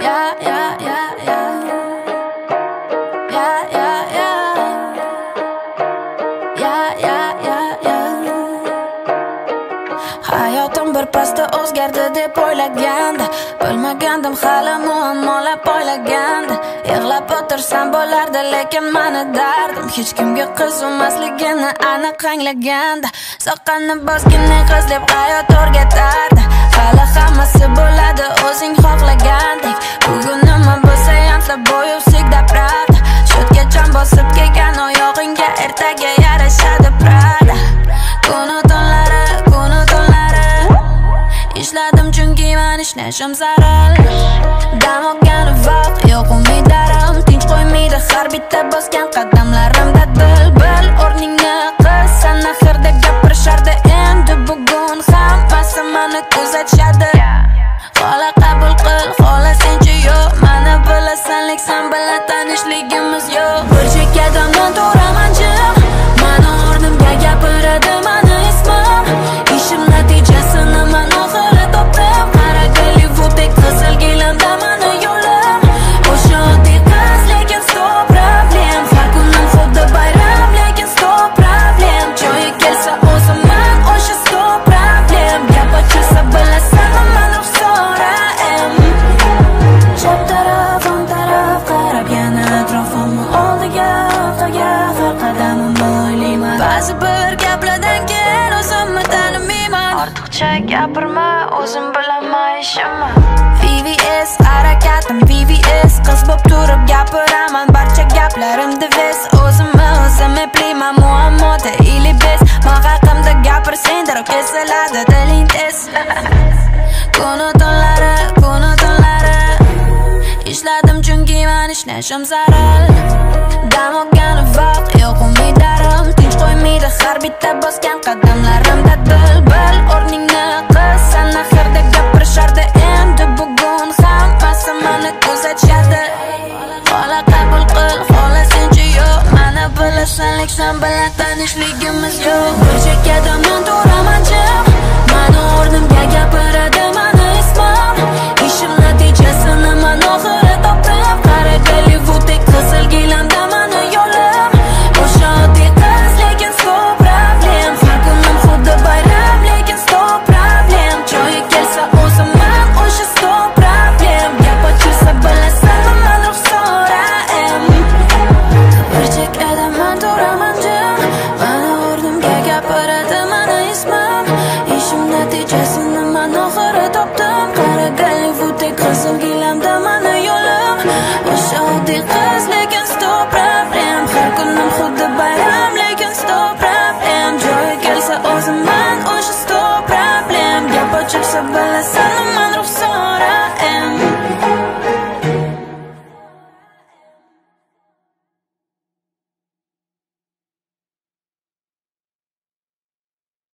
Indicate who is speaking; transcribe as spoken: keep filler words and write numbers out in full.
Speaker 1: yeah, yeah, yeah, yeah. Yeah, yeah, yeah. Yeah, yeah, yeah, yeah. Hayotim bir pasda o'zgardi deb o'ylaganda, bilmagandim hali muammolar poylaganda. Yig'lab o'tirsam bo'lardi, lekin mani dardim hech kimga qiziqmasligini aniq anglaganda. Soqqanni bosgin qiz deb hayot o'rgatardi. Hali hammasi bo'ladi o'zing xohlagandek. Bugun nima bo'lsa ham bo'yi usigda Prada. Shotga jon bosib kelgan oyog'ingga ertaga yarashadi Prada. Kunu tunlari, kunu tunlari ishladim chunki men ishlashim zarur. Dam olgani vaqt yo'q umidarim, tinch qo'ymaydi har bitta bosgan qadamlarimda dil. Bil o'rningni qil, san axirda gapirishardi. Endi bugun hammasi meni kuzatishadi. Xola qabul qil, xola senchi yo'q. Mani bilasan, lek sen bilan tanishligimiz yo'q. Bir chekkadan turaman jim, mani o'rnimga gapiradi mani ismim. Ishim natijasini men oxiri topdim. Qara Gollivudek qizil gilamda mani yo'lim. O'sha oddiy qiz, lekin stop problem. Har kunim xuddi bayram, lekin stop problem. Joyi kelsa o'zimman, o'sha stop problem. Gap ochilsa bilasan, men ruxsoraim. Chap taraf, o'ng taraf qarab yana atrofimni oldiga, orqaga har qadamimni o'ylayman. Ba'zi bir gaplardan keyin o'zimni tanimayman. Ortiqcha gapirma, o'zim bilaman ishimni. V V S harakatim V V S, qiz bo'p turib gapiraman. Barcha gaplarim divis, o'zimni o'zim eplayman. Muammoda ili bez, men haqimda gapirsang darrov kesiladi diling tez. Kunu tunlari, kunu tunlari ishladim chunki men ishlashim zarur. Dam olgani vaqt yo'q umidarim, tinch qo'ymaydi har bitta bosgan qadamlarimda dil. Bil o'rningni qil, san axirda gapirishardi. Endi bugun hammasi meni kuzatishadi. Xola qabul qil, xola senchi yo'q. Mani bilasan, lek sen bilan tanishligimiz yo'q. Bir chekkadan men turaman jim, mani o'rnimga gapiradi mani ismim. Ishim natijasini men oxiri topdim. Qara Gollivudek qizil gilamda mani yo'lim. O'sha oddiy qiz, lekin stop problem. Har kunim xuddi bayram, lekin stop problem. Joyi kelsa o'zimman, o'sha stop problem. Gap ochilsa bilasan, men ruxsoraim. Bir chekkada men turaman jim, mani o'rnimga gapiradi mani ismim. Ishim natijasini men oxiri topdim. Qara Gollivudek qizil gilamda mani yo'lim. O'sha oddiy qiz, lekin stop problem. Har kunim xuddi bayram, lekin stop problem. Joyi kelsa o'zimman, o'sha stop problem. Gap ochilsa bilasan,